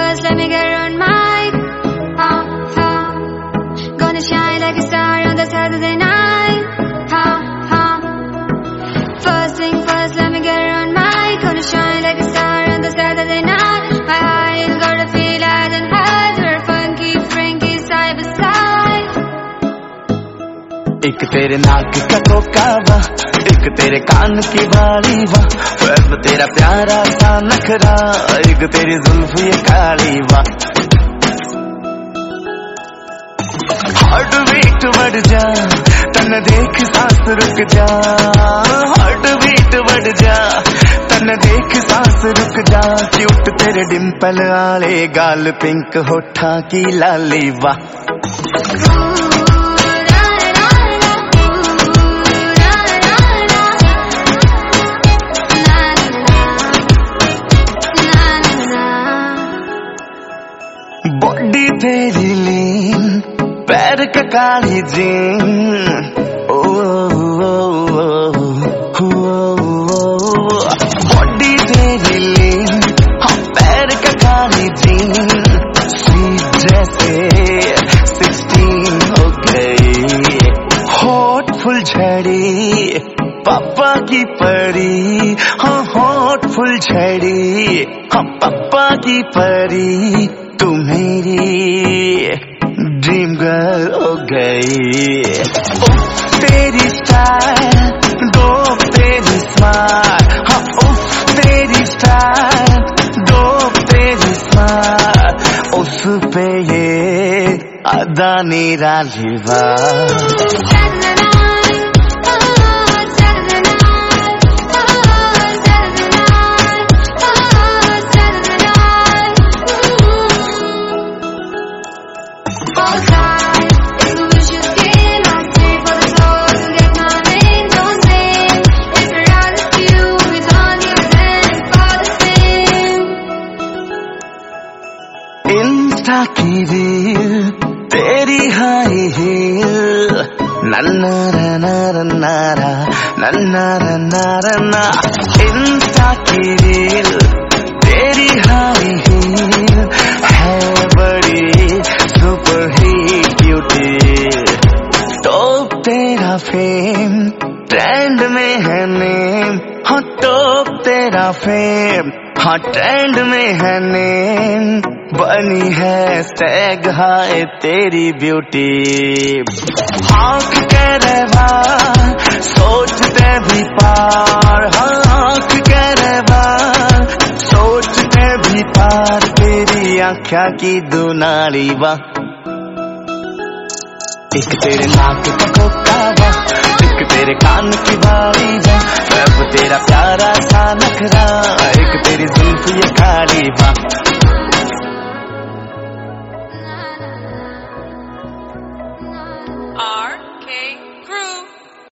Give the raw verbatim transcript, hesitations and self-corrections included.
first, let me get it on mic. Ha, ha. Gonna shine like a star on the Saturday night. Ha, ha. First thing first, let me get it on mic. Gonna shine like a star on the Saturday night. My eyes gotta feel eyes and highs. We're funky, franky, side by side. एक तेरे नाक का कोकावा, एक तेरे कान की बाली वा, web तेरा प्यारा सा नखरा, एक तेरी जुल्फ ये काली वा। हार्ट बीट बढ़ जा, तन देख सांस रुक जा, हार्ट बीट बढ़ जा, तन देख सांस रुक जा। क्यूट तेरे डिम्पल वाले गाल, पिंक होठा की लाली वा। बॉडी तेरी लीन, पैर का काली जीन, ओ बॉडी तेरी लीन, हाँ पैर का काली जीन, स्वीट जैसे सिक्सटीन हो गई, होठ फुलझड़ी पापा की परी, हाँ होठ फुलझड़ी हाँ पापा की परी। तू मेरी ड्रीम गर्ल हो गई। उफ तेरी स्टाइल, डोप तेरी स्माइल, हाँ उफ तेरी स्टाइल, डोप तेरी स्माइल, उस पे ये अदा निराली वा। इंस्टा की रील, तेरी हाई हील, नन्ना रना रना रा, नन्ना रना रना। इंस्टा की रील, तेरी हाई हील, है बड़ी सुपर हिट ब्यूटी। टॉप तेरा फेम, ट्रेंड में है नेम, हाँ टॉप तेरा फेम, हाँ ट्रेंड में है नेम, बनी है स्टैग हाय तेरी ब्यूटी। आँख कह रहा सोचते भी पार, हाँ आँख कह रहा सोचते भी पार, तेरी आँखा की दुनाली वा। एक तेरे नाक का कोकावा, एक तेरे कान की बाली वा, सब तेरा प्यारा सा नखरा, एक तेरी जुल्फ ये काली वा।